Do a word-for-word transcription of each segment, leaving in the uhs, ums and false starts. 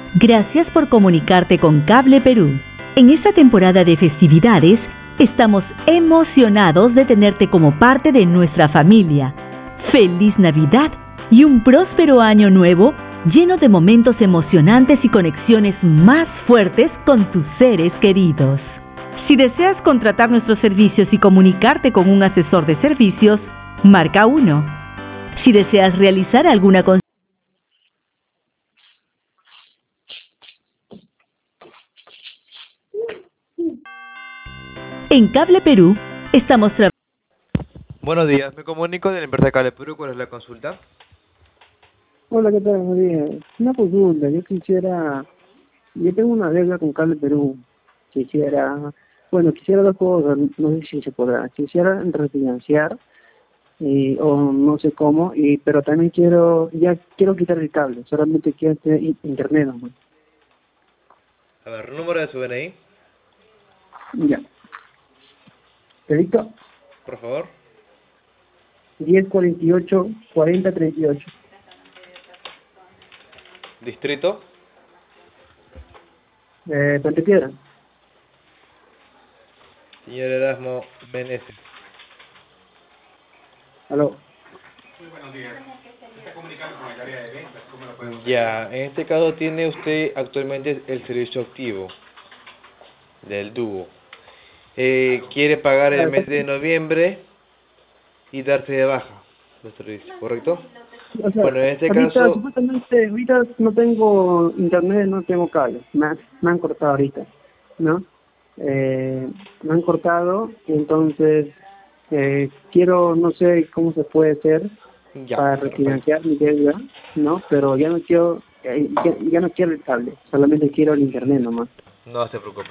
Gracias por comunicarte con Cable Perú. En esta temporada de festividades, estamos emocionados de tenerte como parte de nuestra familia. ¡Feliz Navidad y un próspero año nuevo lleno de momentos emocionantes y conexiones más fuertes con tus seres queridos! Si deseas contratar nuestros servicios y comunicarte con un asesor de servicios, marca uno. Si deseas realizar alguna consulta, en Cable Perú estamos trabajando. Buenos días, me comunico de la empresa Cable Perú. ¿Cuál es la consulta? Hola, ¿qué tal? Buenos días. Una consulta, yo quisiera, yo tengo una deuda con Cable Perú. Quisiera, bueno, quisiera dos cosas, no sé si se podrá. Quisiera refinanciar, eh, o no sé cómo, y pero también quiero, ya quiero quitar el cable, solamente quiero tener in- internet, ¿no? A ver, número de su D N I, Ya. Edicto, por favor. diez cuarenta y ocho, cuarenta treinta y ocho. Distrito. Eh, Puente Piedra. Señor Erasmo Meneses. Aló. Ya, en este caso tiene usted actualmente el servicio activo del dúo. Eh, quiere pagar el mes de noviembre y darse de baja del servicio, ¿correcto? O sea, Bueno, en este ahorita, caso, supuestamente, ahorita no tengo internet, no tengo cable, me, han- me han cortado ahorita, ¿no? Eh, me han cortado, entonces eh, quiero, no sé cómo se puede hacer ya, para perfecto. refinanciar mi deuda, ¿no? Pero ya no quiero, eh, ya, ya no quiero el cable, solamente quiero el internet nomás. No se preocupe.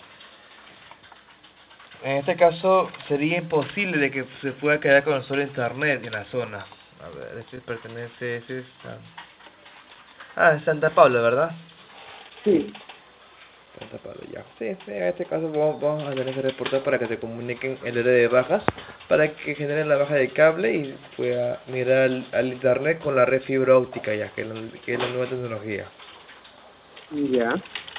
En este caso sería imposible de que se pueda quedar con solo internet en la zona. A ver, este pertenece, este es San... Ah, es Santa Paula, ¿verdad? Sí, Santa Paula, ya. Sí, sí, en este caso vamos, vamos a tener que reportar para que se comuniquen el área de bajas, para que generen la baja de cable y pueda mirar al, al internet con la red fibra óptica ya, que es la, que es la nueva tecnología. ya.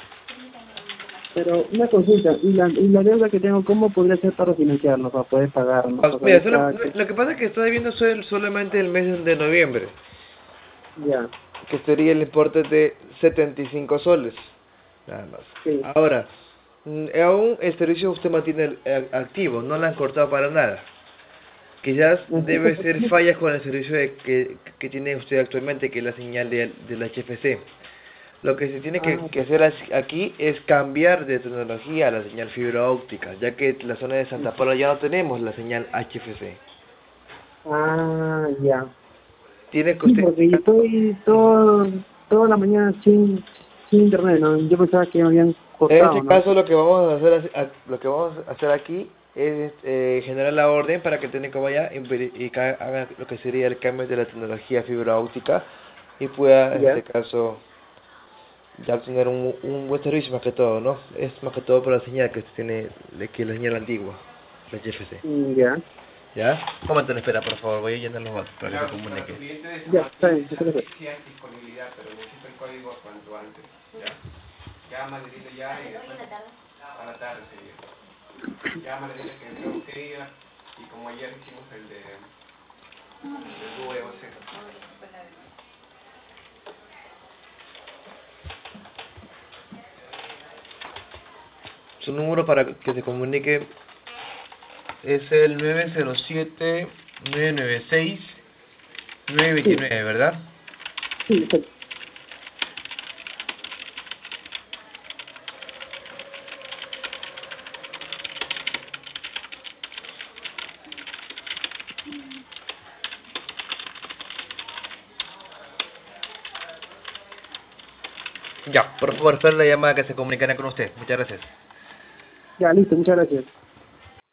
Pero una consulta, ¿y la, y la deuda que tengo, cómo podría ser para refinanciarlo, para poder pagarlo? Ah, Pues mira, solo- ahorita, lo que pasa es que estoy viendo sol- solamente el mes de noviembre, ya, que sería el importe de setenta y cinco soles, nada más. sí. Ahora, mm, aún el servicio usted mantiene eh, activo, no lo han cortado para nada. Quizás debe ser fallas con el servicio de que, que tiene usted actualmente, que es la señal de, del H F C. Lo que se tiene que, Ah, que hacer as- aquí es cambiar de tecnología a la señal fibra óptica, ya que en la zona de Santa Paula ya no tenemos la señal H F C. ah, ya. Tiene que Sí, usted... porque yo estoy todo, toda la mañana sin, sin internet, ¿no? Yo pensaba que me habían En cortado, este ¿no? caso lo que vamos a hacer as- a- lo que vamos a hacer aquí es eh, generar la orden para que el técnico vaya y, veri- y ca- haga lo que sería el cambio de la tecnología fibra óptica y pueda en Ya, este caso ya tener un, un buen servicio más que todo, ¿no? Es más que todo por la señal que tiene, de que la señal antigua, la H F C. mm, ya, ¿Ya? Un momento en espera, por favor, voy a llenar los datos para que se comunique. ya, está bien, está bien. Su número para que se comunique es el nueve cero siete, nueve nueve seis, nueve dos Sí, nueve, ¿verdad? sí, está. Ya, por favor, espero la llamada que se comunicará con usted. Muchas gracias. Ya, listo, muchas gracias.